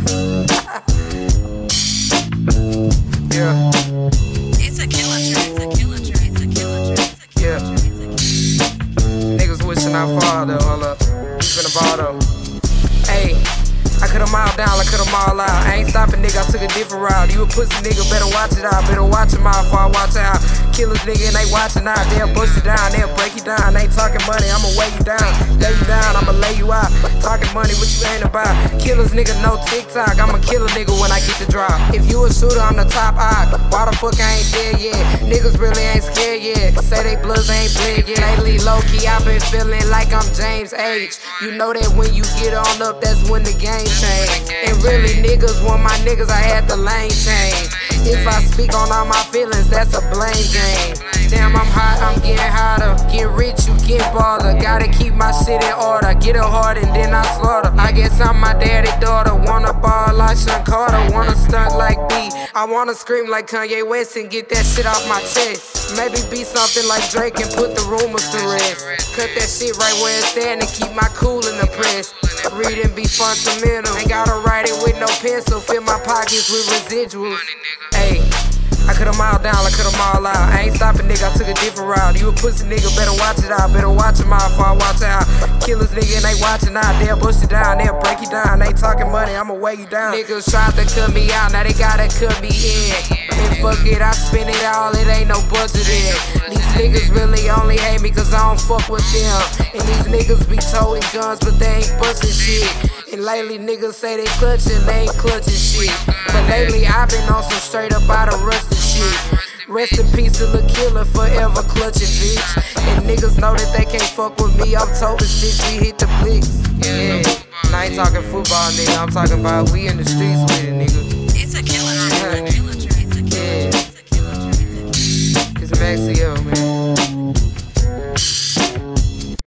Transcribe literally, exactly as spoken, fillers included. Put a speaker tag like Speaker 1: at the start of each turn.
Speaker 1: Yeah.
Speaker 2: It's a killer track, it's a killer track, it's a killer track, it's a killer
Speaker 1: Yeah.
Speaker 2: track, it's a killer track.
Speaker 1: Niggas wishing I fall though, hold up. You finna ball though. Ayy, I cut them all down, I cut them all out. I ain't stopping, nigga, I took a different route. You a pussy nigga, better watch it out. Better watch him out before I watch it out. Killers nigga and they watching out. They'll bust you down, they'll break you down. They ain't talking money, I'ma weigh you down. Lay you down, I'ma lay you out. Talking money, what you ain't about. Killers nigga, no TikTok. I'ma kill a nigga when I get the drop. If you a shooter, I'm the top eye. Why the fuck I ain't dead yet? Niggas really ain't scared yet. Say they bloods ain't bled yet. Lately, low key, I been feeling like I'm James H. You know that when you get on up, that's when the game change. And really, niggas want my niggas, I had the lane change. If I speak on all my feelings, that's a blame game. Damn, I'm hot, I'm getting hotter. Get rich, you get baller. Gotta keep my shit in order. Get it hard and then I slaughter. I guess I'm my daddy daughter. Wanna ball like Sean Carter. Wanna stunt like B. I wanna scream like Kanye West and get that shit off my chest. Maybe be something like Drake and put the rumors to rest. Cut that shit right where it's stand and keep my cool in the press. Read and be fundamental. Ain't gotta write it with no pencil. Fill my pockets with residuals. Ayy, I cut them all down, I cut them all out. I ain't stopping, nigga, I took a different route. You a pussy nigga, better watch it out. Better watch him out before I watch it out. Killers nigga and they watching out. They'll bust you down, they'll break you down. They talking money, I'ma weigh you down. Niggas tried to cut me out, now they gotta cut me in. And fuck it, I spend it all, it ain't no budget in. These niggas really only hate me cause I don't fuck with them. And these niggas be toting guns, but they ain't busting shit. And lately niggas say they clutching, they ain't clutching shit. But lately I been on some straight up out of rusted shit. Rest in peace to the killer, forever clutching bitch. And niggas know that they can't fuck with me, I'm toting sticks, we hit the blicks. Yeah, and I ain't talking football nigga, I'm talking about we in the streets with it nigga.